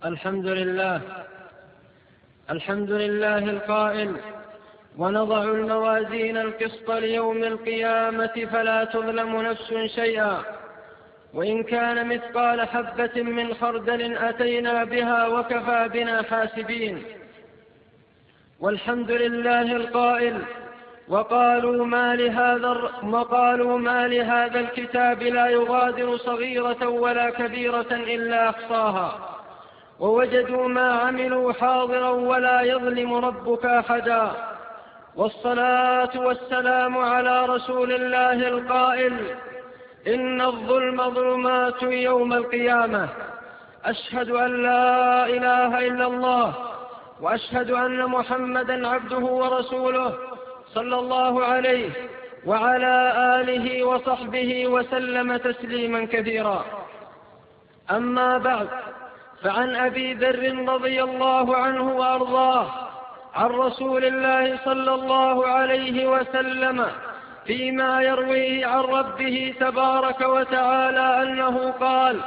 الحمد لله القائل: ونضع الموازين القسط ليوم القيامة فلا تظلم نفس شيئا وإن كان مثقال حبة من خردل أتينا بها وكفى بنا حاسبين. والحمد لله القائل: وقالوا ما لهذا الكتاب لا يغادر صغيرة ولا كبيرة إلا أحصاها ووجدوا ما عملوا حاضرا ولا يظلم ربك أحدا. والصلاة والسلام على رسول الله القائل: إن الظلم ظلمات يوم القيامة. أشهد أن لا إله إلا الله وأشهد أن محمدا عبده ورسوله صلى الله عليه وعلى آله وصحبه وسلم تسليما كثيرا. أما بعد، فعن أبي ذر رضي الله عنه وأرضاه عن رسول الله صلى الله عليه وسلم فيما يرويه عن ربه تبارك وتعالى أنه قال: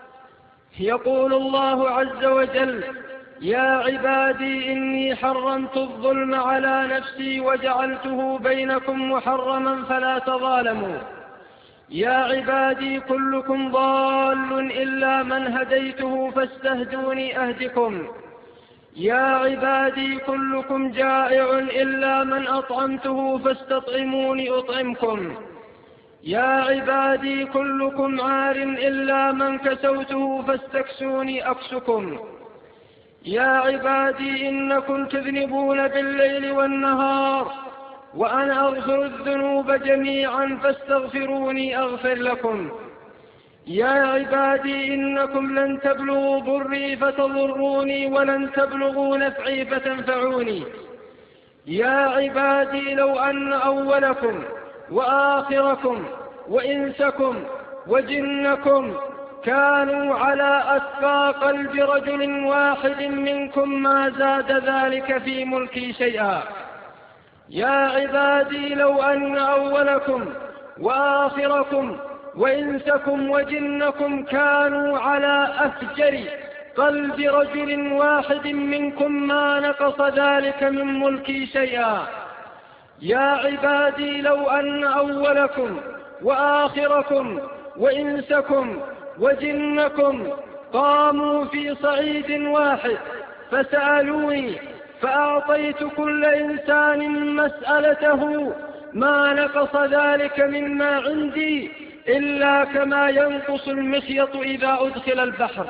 يقول الله عز وجل: يا عبادي إني حرمت الظلم على نفسي وجعلته بينكم محرما فلا تظالموا. يا عبادي كلكم ضال إلا من هديته فاستهدوني أهدكم. يا عبادي كلكم جائع إلا من أطعمته فاستطعموني أطعمكم. يا عبادي كلكم عار إلا من كسوته فاستكسوني أكسكم. يا عبادي إنكم تذنبون بالليل والنهار وأنا أغفر الذنوب جميعا فاستغفروني أغفر لكم. يا عبادي إنكم لن تبلغوا ضري فتضروني ولن تبلغوا نفعي فتنفعوني. يا عبادي لو أن أولكم وآخركم وإنسكم وجنكم كانوا على أتقى قلب رجل واحد منكم ما زاد ذلك في ملكي شيئا. يا عبادي لو أن أولكم وآخركم وإنسكم وجنكم كانوا على أفجر قلب رجل واحد منكم ما نقص ذلك من ملكي شيئا. يا عبادي لو أن أولكم وآخركم وإنسكم وجنكم قاموا في صعيد واحد فسألوني فأعطيت كل إنسان مسألته ما نقص ذلك مما عندي إلا كما ينقص المخيط إذا أدخل البحر.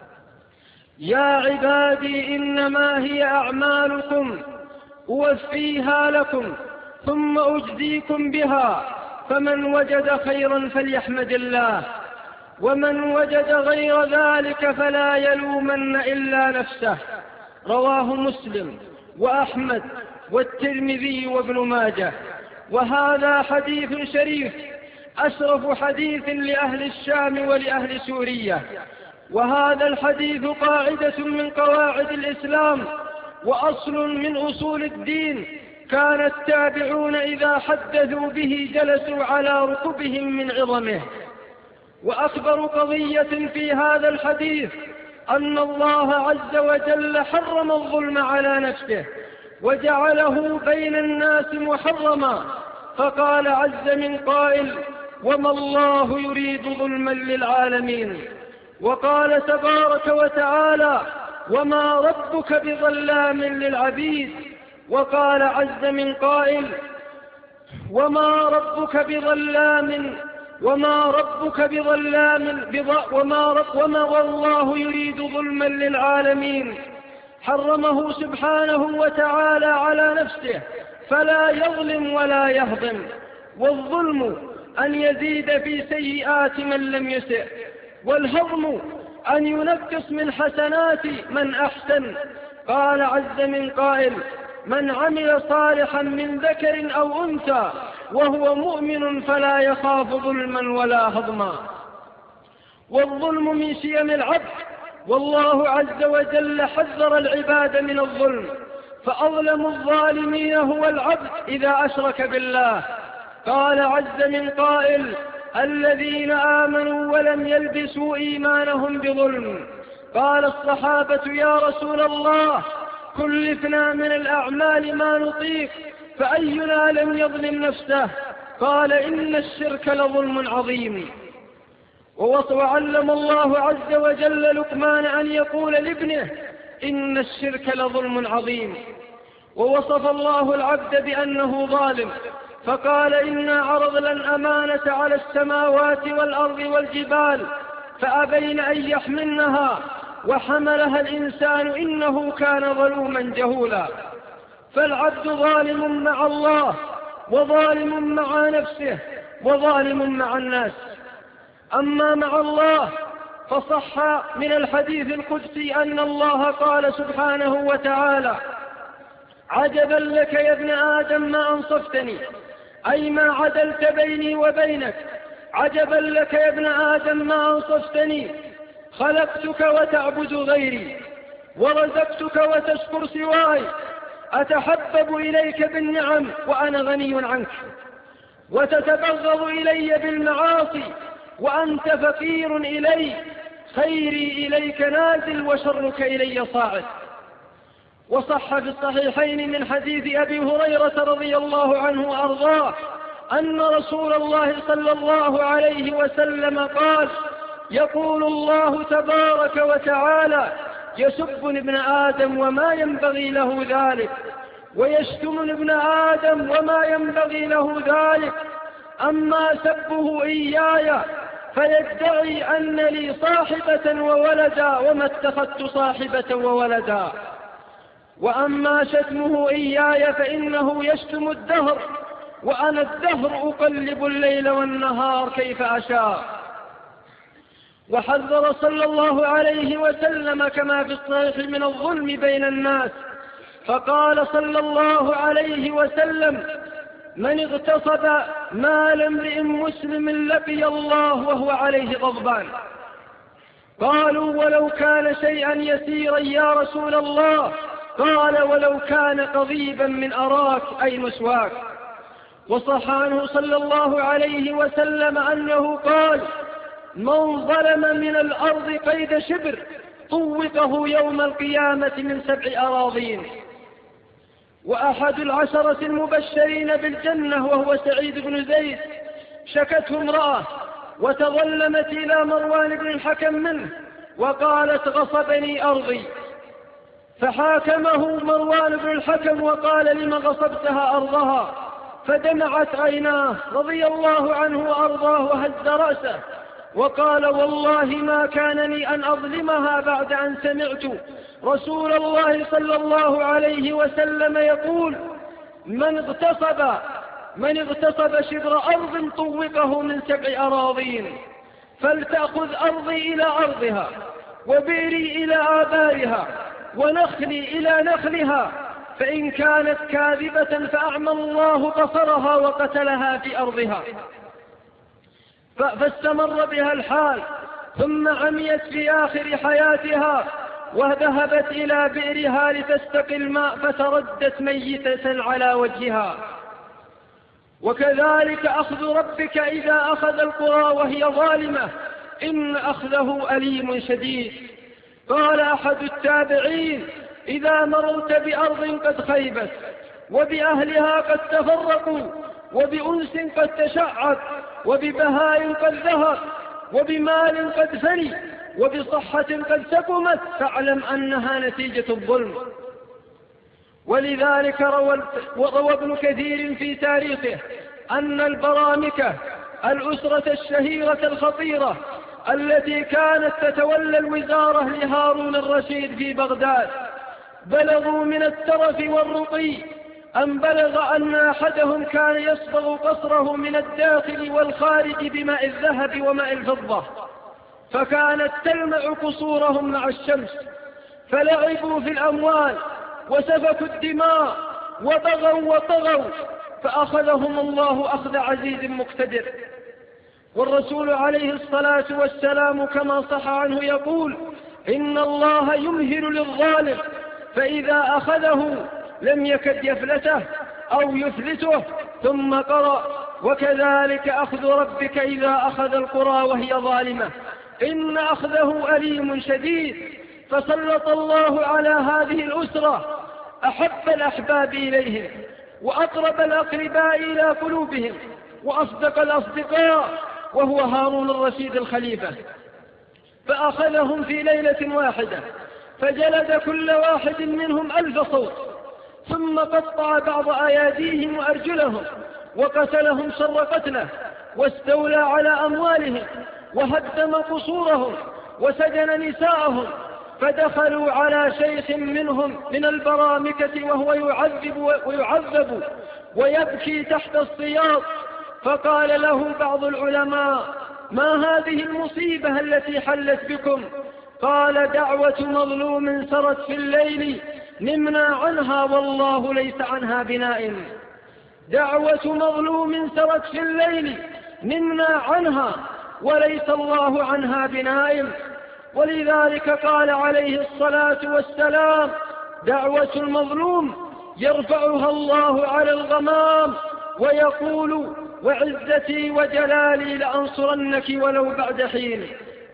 يا عبادي إنما هي أعمالكم أوفيها لكم ثم أجزيكم بها، فمن وجد خيرا فليحمد الله ومن وجد غير ذلك فلا يلومن إلا نفسه. رواه مسلم وأحمد والترمذي وابن ماجه. وهذا حديث شريف أشرف حديث لأهل الشام ولأهل سوريا. وهذا الحديث قاعدة من قواعد الإسلام وأصل من أصول الدين، كان التابعون إذا حدثوا به جلسوا على ركبهم من عظمه. وأكبر قضية في هذا الحديث أن الله عز وجل حرم الظلم على نفسه وجعله بين الناس محرما، فقال عز من قائل: وما الله يريد ظلما للعالمين. وقال تبارك وتعالى: وما ربك بظلام للعبيد. وقال عز من قائل: والله يريد ظلما للعالمين. حرمه سبحانه وتعالى على نفسه فلا يظلم ولا يهضم. والظلم أن يزيد في سيئات من لم يسئ، والهضم أن ينقص من حسنات من أحسن. قال عز من قائل: من عمل صالحا من ذكر أو أنثى وهو مؤمن فلا يخاف ظلما ولا هضما. والظلم من شيم العبد، والله عز وجل حذر العباد من الظلم، فأظلم الظالمين هو العبد إذا أشرك بالله. قال عز من قائل: الذين آمنوا ولم يلبسوا إيمانهم بظلم قال الصحابة: يا رسول الله، كلفنا من الأعمال ما نطيق، فأينا لم يظلم نفسه؟ قال: إن الشرك لظلم عظيم. وعلم الله عز وجل لقمان أن يقول لابنه: إن الشرك لظلم عظيم. ووصف الله العبد بأنه ظالم، فقال: إنا عرضنا الأمانة على السماوات والأرض والجبال فأبين أن يحملنها وحملها الإنسان إنه كان ظلوما جهولا. فالعبد ظالم مع الله، وظالم مع نفسه، وظالم مع الناس. أما مع الله فصح من الحديث القدسي أن الله قال سبحانه وتعالى: عجبا لك يا ابن آدم ما أنصفتني، أي ما عدلت بيني وبينك. عجبا لك يا ابن آدم ما أنصفتني، خلقتك وتعبد غيري، ورزقتك وتشكر سواي، أتحبب إليك بالنعم وأنا غني عنك، وتتبغض إلي بالمعاصي وأنت فقير إلي، خيري إليك نازل وشرك إلي صاعد. وصح في الصحيحين من حديث أبي هريرة رضي الله عنه وأرضاه أن رسول الله صلى الله عليه وسلم قال: يقول الله تبارك وتعالى: يسب ابن آدم وما ينبغي له ذلك، ويشتم ابن آدم وما ينبغي له ذلك، أما سبه إياي فيدعي أن لي صاحبة وولدا وما اتخذت صاحبة وولدا، وأما شتمه إياي فإنه يشتم الدهر، وأنا الدهر أقلب الليل والنهار كيف أشاء. وحذر صلى الله عليه وسلم كما في الصحيح من الظلم بين الناس، فقال صلى الله عليه وسلم: من اغتصب مال امرئ مسلم لقي الله وهو عليه غضبان. قالوا: ولو كان شيئا يسيرا يا رسول الله؟ قال: ولو كان قضيبا من أراك أي مسواك. وصح عنه صلى الله عليه وسلم أنه قال: من ظلم من الأرض قيد شبر طوقه يوم القيامة من 7 أراضين. وأحد العشرة المبشرين بالجنة وهو سعيد بن زيد شكته امرأة وتظلمت إلى مروان بن الحكم منه وقالت: غصبني أرضي. فحاكمه مروان بن الحكم وقال: لم غصبتها أرضها؟ فدمعت عيناه رضي الله عنه وأرضاه وهز رأسه وقال: والله ما كانني أن أظلمها بعد أن سمعت رسول الله صلى الله عليه وسلم يقول: من اغتصب شبر أرض طوقه من 7 أراضين، فلتأخذ أرضي إلى أرضها، وبئري إلى آبارها، ونخلي إلى نخلها، فإن كانت كاذبة فأعمى الله بصرها وقتلها في أرضها. فاستمر بها الحال، ثم عميت في آخر حياتها، وذهبت إلى بئرها لتستقي الماء فتردت ميتة على وجهها. وكذلك أخذ ربك إذا أخذ القرى وهي ظالمة إن أخذه أليم شديد. قال أحد التابعين: إذا مررت بأرض قد خيبت، وبأهلها قد تفرقوا، وبأنس قد تشعت، وببهاء قد ذهب، وبمال قد فني، وبصحة قد سقمت، فاعلم أنها نتيجة الظلم. ولذلك روى ابن كثير في تاريخه أن البرامكة الأسرة الشهيرة الخطيرة التي كانت تتولى الوزارة لهارون الرشيد في بغداد بلغوا من الترف والرقي أن بلغ أن أحدهم كان يصبغ قصره من الداخل والخارج بماء الذهب وماء الفضة، فكانت تلمع قصورهم مع الشمس، فلعبوا في الأموال وسفكوا الدماء وبغوا وطغوا، فأخذهم الله أخذ عزيز مقتدر. والرسول عليه الصلاة والسلام كما صح عنه يقول: إن الله يمهل للظالم فإذا أخذه لم يكد يفلته أو يفلته. ثم قرأ: وكذلك أخذ ربك إذا أخذ القرى وهي ظالمة إن أخذه أليم شديد. فسلط الله على هذه الأسرة أحب الأحباب إليهم وأقرب الأقرباء إلى قلوبهم وأصدق الأصدقاء، وهو هارون الرشيد الخليفة. فأخذهم في ليلة واحدة فجلد كل واحد منهم 1000 صوت، ثم قطع بعض أياديهم وأرجلهم وقتلهم شر قتله، واستولى على أموالهم وهدم قصورهم وسجن نساءهم. فدخلوا على شيخ منهم من البرامكة وهو يعذب ويبكي تحت السياط، فقال له بعض العلماء: ما هذه المصيبة التي حلت بكم؟ قال: دعوة مظلوم سرت في الليل نمنا عنها والله ليس عنها بنائم. دعوة مظلوم سرت في الليل نمنا عنها وليس الله عنها بنائم. ولذلك قال عليه الصلاة والسلام: دعوة المظلوم يرفعها الله على الغمام ويقول: وعزتي وجلالي لأنصرنك ولو بعد حين.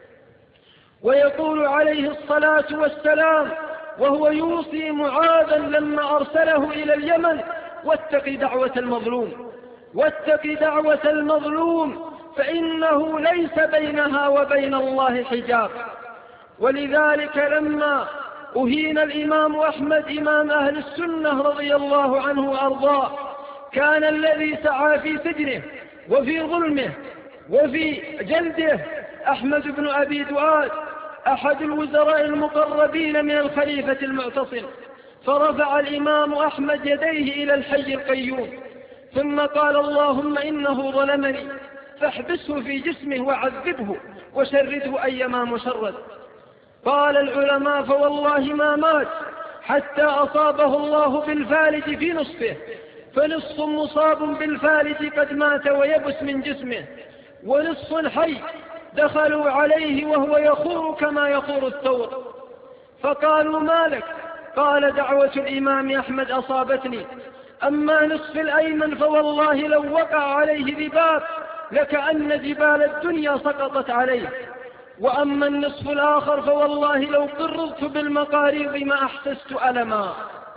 ويقول عليه الصلاة والسلام وهو يوصي معاذا لما أرسله إلى اليمن: واتق دعوة المظلوم، واتق دعوة المظلوم فإنه ليس بينها وبين الله حجاب. ولذلك لما أهين الإمام أحمد إمام أهل السنة رضي الله عنه وأرضاه، كان الذي سعى في سجنه وفي ظلمه وفي جلده أحمد بن أبي دؤاد، أحد الوزراء المقربين من الخليفة المعتصم. فرفع الإمام أحمد يديه إلى الحي القيوم ثم قال: اللهم إنه ظلمني فاحبسه في جسمه وعذبه وشرده أيما مشرد. قال العلماء: فوالله ما مات حتى أصابه الله بالفالج في نصفه، فنصف مصاب بالفالج قد مات ويبس من جسمه، ونصف حي دخلوا عليه وهو يخور كما يخور الثور. فقالوا: ما لك؟ قال: دعوة الإمام أحمد أصابتني، أما نصف الأيمن فوالله لو وقع عليه ذباب لكأن جبال الدنيا سقطت عليه، وأما النصف الآخر فوالله لو قرضت بالمقاريض ما أحسست ألما.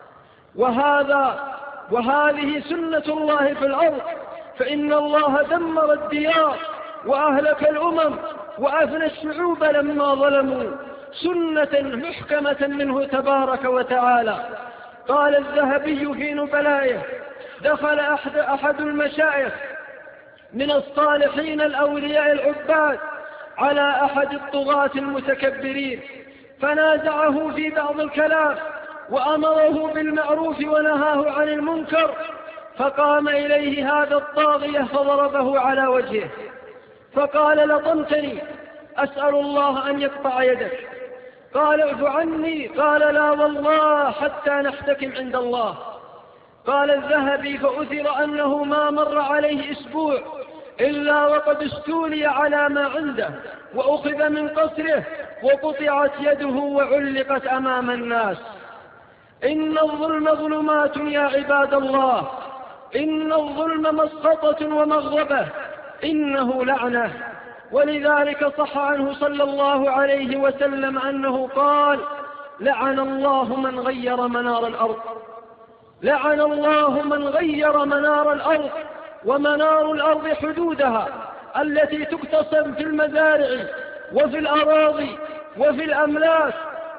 وهذه سنة الله في الأرض، فإن الله دمر الديار وأهلك الأمم وأفنى الشعوب لما ظلموا، سنة محكمة منه تبارك وتعالى. قال الذهبي في نبلائه: دخل أحد المشايخ من الصالحين الأولياء العباد على أحد الطغاة المتكبرين، فنازعه في بعض الكلام وأمره بالمعروف ونهاه عن المنكر، فقام إليه هذا الطاغية فضربه على وجهه، فقال: لطمتني، أسأل الله أن يقطع يدك. قال: اعف عني. قال: لا والله حتى نحتكم عند الله. قال الذهبي: فأثر أنه ما مر عليه أسبوع إلا وقد استولي على ما عنده وأخذ من قصره وقطعت يده وعلقت أمام الناس. إن الظلم ظلمات يا عباد الله، إن الظلم مسخطة ومغضبة، إنه لعنة. ولذلك صح عنه صلى الله عليه وسلم أنه قال: لعن الله من غير منار الأرض، لعن الله من غير منار الأرض. ومنار الأرض حدودها التي تقتسم في المزارع وفي الأراضي وفي الأملاك،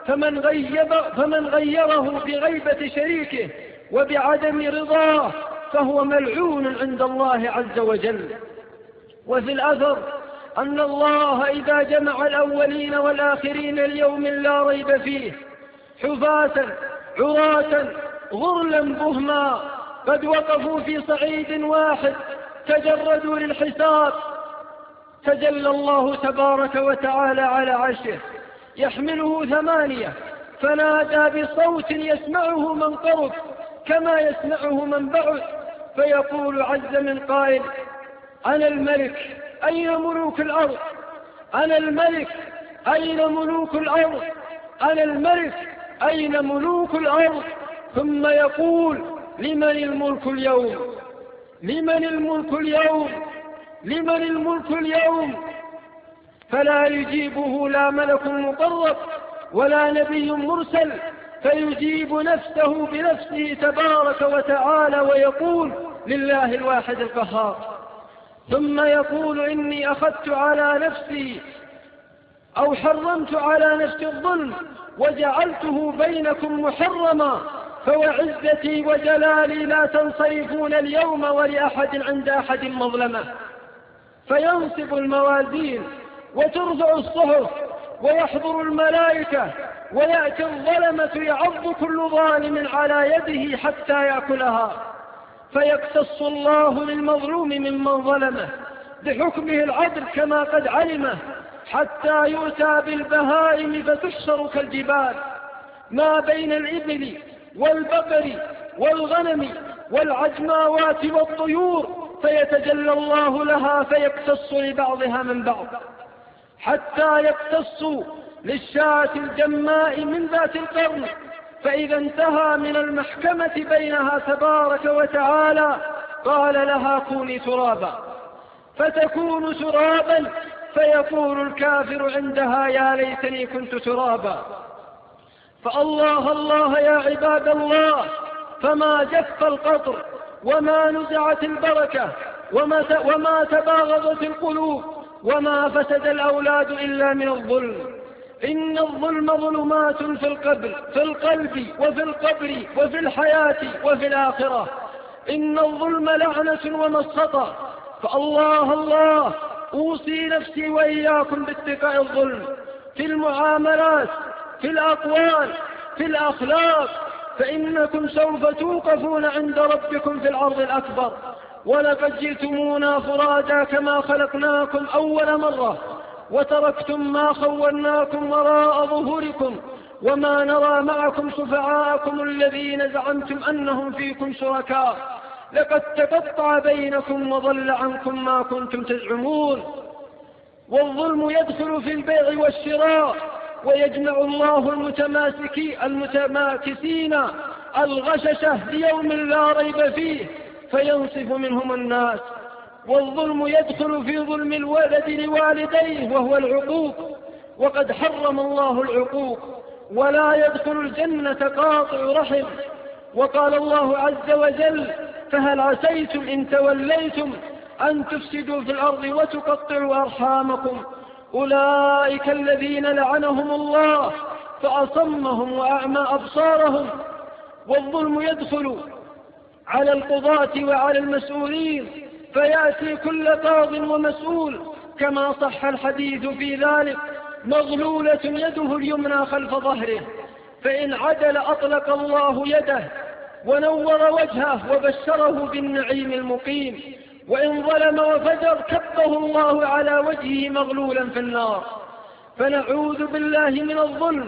فمن غيره بغيبة شريكه وبعدم رضاه فهو ملعون عند الله عز وجل. وفي الأثر أن الله إذا جمع الأولين والآخرين ليوم لا ريب فيه حفاة عراة غرلا بهما قد وقفوا في صعيد واحد تجردوا للحساب، تجلى الله تبارك وتعالى على عرشه يحمله 8 فنادى بصوت يسمعه من قرب كما يسمعه من بعد، فيقول عز من قائل: أنا الملك أين ملوك الأرض؟ أنا الملك أين ملوك الأرض؟ أنا الملك أين ملوك الأرض؟ ثم يقول: لمن الملك اليوم؟ لمن الملك اليوم؟ لمن الملك اليوم؟ فلا يجيبه لا ملك مقرب ولا نبي مرسل فيجيب نفسه بنفسه تبارك وتعالى ويقول لله الواحد القهار، ثم يقول إني أخذت على نفسي أو حرمت على نفسي الظلم وجعلته بينكم محرما فوعزتي وجلالي لا تنصرفون اليوم ولأحد عند أحد مظلمة. فينصب الموازين وترفع الصحف ويحضر الملائكة ويأتي الظلمة يعض كل ظالم على يده حتى يأكلها، فيقتص الله للمظلوم ممن ظلمه بحكمه العدل كما قد علمه، حتى يؤتى بالبهائم فتحشر كالجبال ما بين الإبل والبقر والغنم والعجماوات والطيور، فيتجلى الله لها فيقتص لبعضها من بعض، حتى يقتص للشاة الجماء من ذات القرن، فإذا انتهى من المحكمة بينها تبارك وتعالى قال لها كوني ترابا فتكون ترابا، فيقول الكافر عندها يا ليتني كنت ترابا. فالله الله يا عباد الله، فما جف القطر وما نزعت البركة وما تباغضت القلوب وما فسد الأولاد إلا من الظلم. إن الظلم ظلمات في القلب وفي القبر وفي الحياة وفي الآخرة. إن الظلم لعنة ومسخطة. فالله الله أوصي نفسي وإياكم باتقاء الظلم في المعاملات، في الأقوال، في الأخلاق، فإنكم سوف توقفون عند ربكم في العرض الأكبر. ولقد جئتمونا فرادا كما خلقناكم أول مرة وتركتم ما خولناكم وراء ظهوركم وما نرى معكم شفعاءكم الذين زعمتم أنهم فيكم شركاء، لقد تقطع بينكم وضل عنكم ما كنتم تزعمون. والظلم يدخل في البيع والشراء، ويجمع الله المتماكسين الغششة ليوم لا ريب فيه فينصف منهم الناس. والظلم يدخل في ظلم الولد لوالديه وهو العقوق، وقد حرم الله العقوق، ولا يدخل الجنة قاطع رحم. وقال الله عز وجل فهل عسيتم إن توليتم أن تفسدوا في الأرض وتقطعوا أرحامكم أولئك الذين لعنهم الله فأصمهم وأعمى أبصارهم. والظلم يدخل على القضاة وعلى المسؤولين، فيأتي كل قاض ومسؤول كما صح الحديث في ذلك مغلولة يده اليمنى خلف ظهره، فإن عدل أطلق الله يده ونور وجهه وبشره بالنعيم المقيم، وإن ظلم وفجر كبه الله على وجهه مغلولا في النار. فنعوذ بالله من الظلم.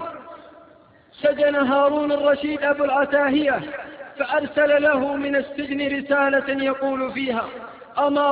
سجن هارون الرشيد أبو العتاهية فأرسل له من السجن رسالة يقول فيها أما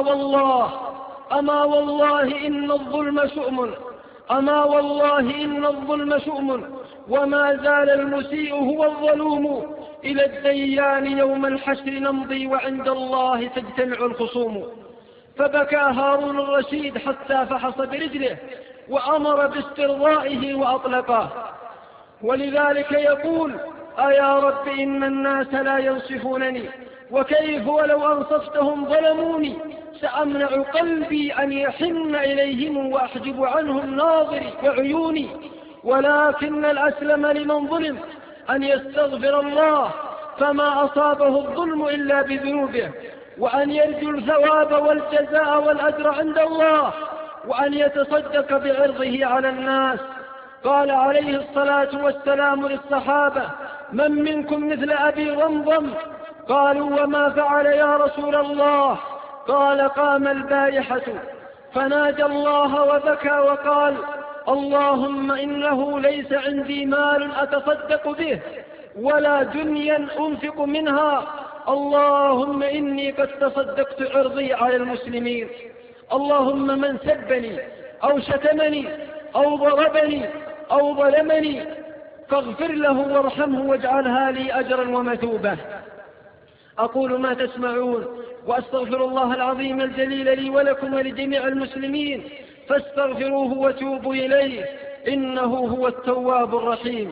والله إن الظلم شؤم، أما والله إن الظلم شؤم، وما زال المسيء هو الظلوم، إلى الديان يوم الحشر نمضي وعند الله تجتمع الخصوم. فبكى هارون الرشيد حتى فحص برجله وأمر باسترضائه وأطلقه. ولذلك يقول أيا رب إن الناس لا ينصفونني، وكيف ولو أنصفتهم ظلموني، سأمنع قلبي أن يحن إليهم وأحجب عنهم ناظري وعيوني. ولكن الأسلم لمن ظلم أن يستغفر الله فما أصابه الظلم إلا بذنوبه، وأن يرجو الثواب والجزاء والأجر عند الله، وأن يتصدق بعرضه على الناس. قال عليه الصلاة والسلام للصحابة من منكم مثل أبي رمضم؟ قالوا وما فعل يا رسول الله؟ قال قام البارحة فناجى الله وبكى وقال اللهم إنه ليس عندي مال أتصدق به ولا دنيا أنفق منها، اللهم إني قد تصدقت عرضي على المسلمين. اللهم من سبني أو شتمني أو ضربني أو ظلمني فاغفر له وارحمه واجعلها لي أجرا ومثوبة. أقول ما تسمعون وأستغفر الله العظيم الجليل لي ولكم ولجميع المسلمين فاستغفروه وتوبوا إليه إنه هو التواب الرحيم.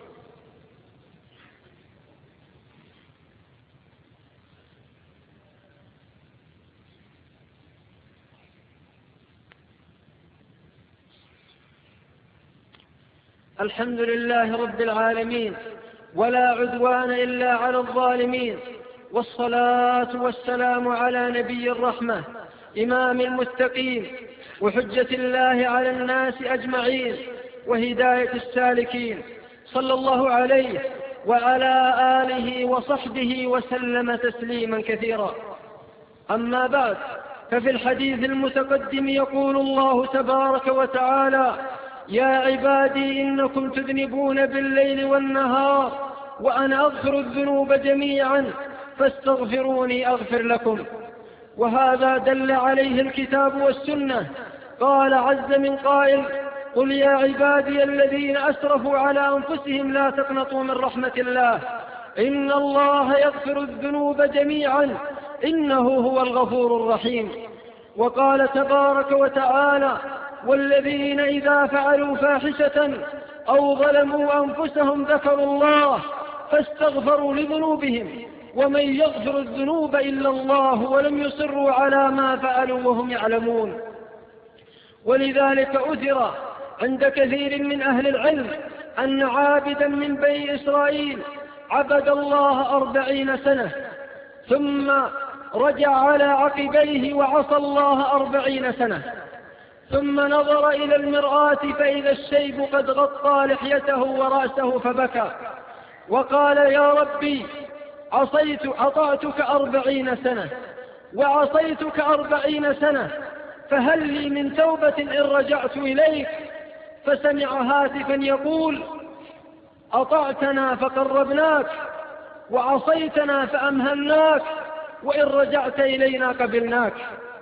الحمد لله رب العالمين، ولا عدوان إلا على الظالمين، والصلاة والسلام على نبي الرحمة إمام المتقين وحجة الله على الناس أجمعين وهداية السالكين، صلى الله عليه وعلى آله وصحبه وسلم تسليما كثيرا. أما بعد، ففي الحديث المتقدم يقول الله تبارك وتعالى: يا عبادي إنكم تذنبون بالليل والنهار وأنا أغفر الذنوب جميعا فاستغفروني أغفر لكم. وهذا دل عليه الكتاب والسنة. قال عز من قائل: قل يا عبادي الذين أسرفوا على أنفسهم لا تقنطوا من رحمة الله إن الله يغفر الذنوب جميعا إنه هو الغفور الرحيم. وقال تبارك وتعالى: والذين إذا فعلوا فاحشة أو ظلموا أنفسهم ذكروا الله فاستغفروا لذنوبهم ومن يغفر الذنوب إلا الله ولم يصروا على ما فعلوا وهم يعلمون. ولذلك أثر عند كثير من أهل العلم أن عابدا من بني إسرائيل عبد الله 40 سنة ثم رجع على عقبيه وعصى الله 40 سنة، ثم نظر إلى المرآة فإذا الشيب قد غطى لحيته ورأسه فبكى وقال: يا ربي أطعتك 40 سنة وعصيتك 40 سنة، فهل لي من توبة إن رجعت إليك؟ فسمع هاتفا يقول: أطعتنا فقربناك وعصيتنا فأمهلناك وإن رجعت إلينا قبلناك.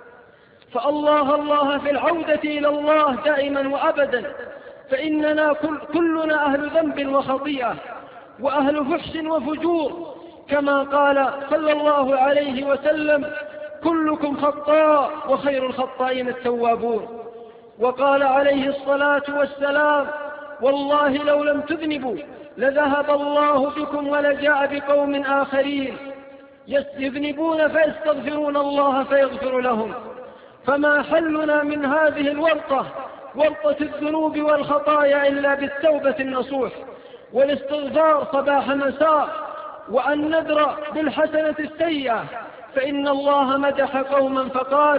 فالله الله في العودة إلى الله دائما وأبدا، فإننا كلنا أهل ذنب وخطيئة وأهل فحش وفجور، كما قال صلى الله عليه وسلم: كلكم خطاء وخير الخطائين التوابون. وقال عليه الصلاة والسلام: والله لو لم تذنبوا لذهب الله بكم ولجاء بقوم آخرين يذنبون فيستغفرون الله فيغفر لهم. فما حلنا من هذه الورطة، ورطة الذنوب والخطايا، إلا بالتوبة النصوح والاستغفار صباح مساء، وأن ندر بالحسنة السيئة، فإن الله مدح قوما فقال: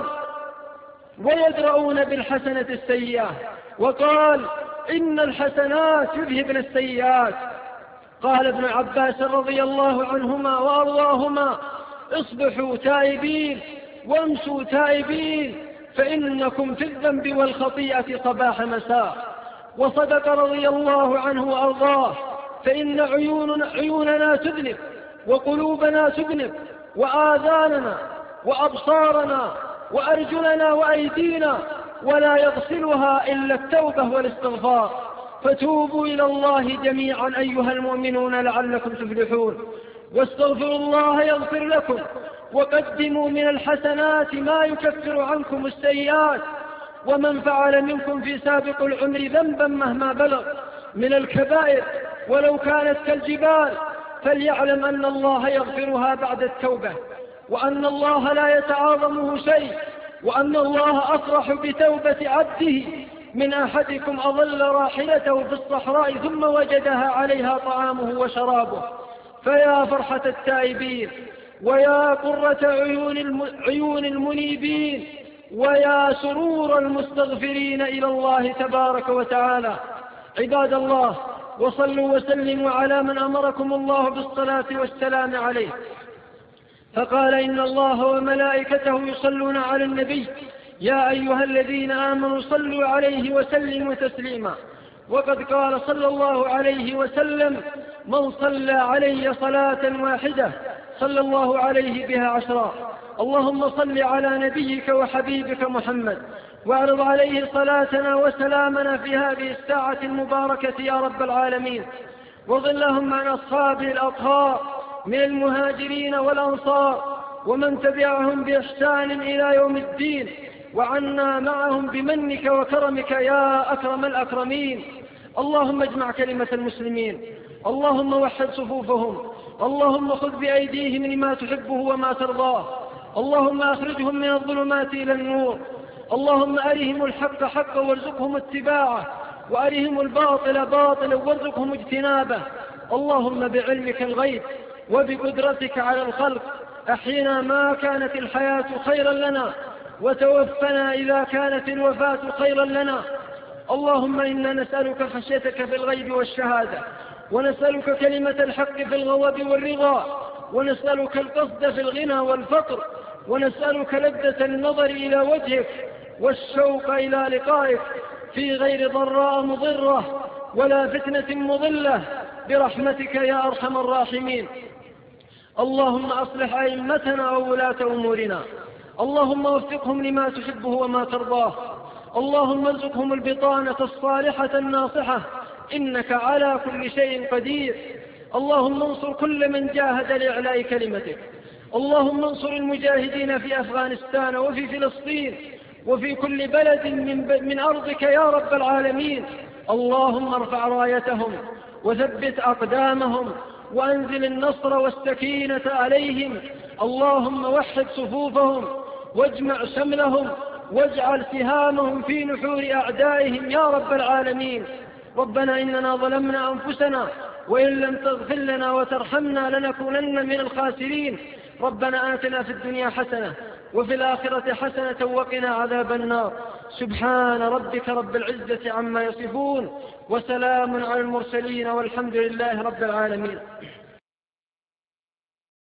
ويدرؤون بالحسنة السيئة، وقال: إن الحسنات يذهبن السيئات. قال ابن عباس رضي الله عنهما وأرضاهما: اصبحوا تائبين وامسوا تائبين فإنكم في الذنب والخطيئة صباح مساء. وصدق رضي الله عنه وأرضاه، فإن عيوننا تذنب وقلوبنا تذنب وآذاننا وأبصارنا وأرجلنا وأيدينا، ولا يغسلها إلا التوبة والاستغفار. فتوبوا إلى الله جميعا أيها المؤمنون لعلكم تفلحون، واستغفروا الله يغفر لكم، وقدموا من الحسنات ما يكفر عنكم السيئات. ومن فعل منكم في سابق العمر ذنبا مهما بلغ من الكبائر ولو كانت كالجبال فليعلم أن الله يغفرها بعد التوبة، وأن الله لا يتعاظمه شيء، وأن الله أفرح بتوبة عبده من أحدكم أضل راحلته في الصحراء ثم وجدها عليها طعامه وشرابه. فيا فرحة التائبين، ويا قرة عيون المنيبين، ويا سرور المستغفرين إلى الله تبارك وتعالى. عباد الله، وصلوا وسلموا على من أمركم الله بالصلاة والسلام عليه، فقال: إن الله وملائكته يصلون على النبي يا أيها الذين آمنوا صلوا عليه وسلموا تسليما. وقد قال صلى الله عليه وسلم: من صلى علي صلاة واحدة صلى الله عليه بها 10. اللهم صل على نبيك وحبيبك محمد، واعرض عليه صلاتنا وسلامنا في هذه الساعة المباركة يا رب العالمين. وارض اللهم عن أصحابه الأطهار من المهاجرين والأنصار ومن تبعهم بإحسان إلى يوم الدين، وعنا معهم بمنك وكرمك يا أكرم الأكرمين. اللهم اجمع كلمة المسلمين، اللهم وحد صفوفهم، اللهم خذ بأيديهم لما تحبه وما ترضاه، اللهم أخرجهم من الظلمات إلى النور، اللهم أرهم الحق حقا وارزقهم اتباعه، وأرهم الباطل باطلا وارزقهم اجتنابه. اللهم بعلمك الغيب وبقدرتك على الخلق أحينا ما كانت الحياة خيرا لنا، وتوفنا إذا كانت الوفاة خيرا لنا. اللهم إنا نسألك خشيتك في الغيب والشهادة، ونسألك كلمة الحق في الغضب والرضا، ونسألك القصد في الغنى والفقر، ونسألك لذة النظر إلى وجهك والشوق إلى لقائك في غير ضراء مضرة ولا فتنة مضلة برحمتك يا أرحم الراحمين. اللهم أصلح أئمتنا وولاة أمورنا، اللهم وفقهم لما تحبه وما ترضاه، اللهم ارزقهم البطانة الصالحة الناصحة، إنك على كل شيء قدير. اللهم انصر كل من جاهد لإعلاء كلمتك، اللهم انصر المجاهدين في أفغانستان وفي فلسطين وفي كل بلد من أرضك يا رب العالمين. اللهم ارفع رايتهم وثبت أقدامهم وأنزل النصر والسكينة عليهم. اللهم وحد صفوفهم واجمع شملهم واجعل سهامهم في نحور أعدائهم يا رب العالمين. ربنا إننا ظلمنا أنفسنا وإن لم تغفر لنا وترحمنا لنكونن من الخاسرين. ربنا آتنا في الدنيا حسنة وفي الآخرة حسنة وقنا عذاب النار. سبحان ربك رب العزة عما يصفون، وسلام على المرسلين، والحمد لله رب العالمين.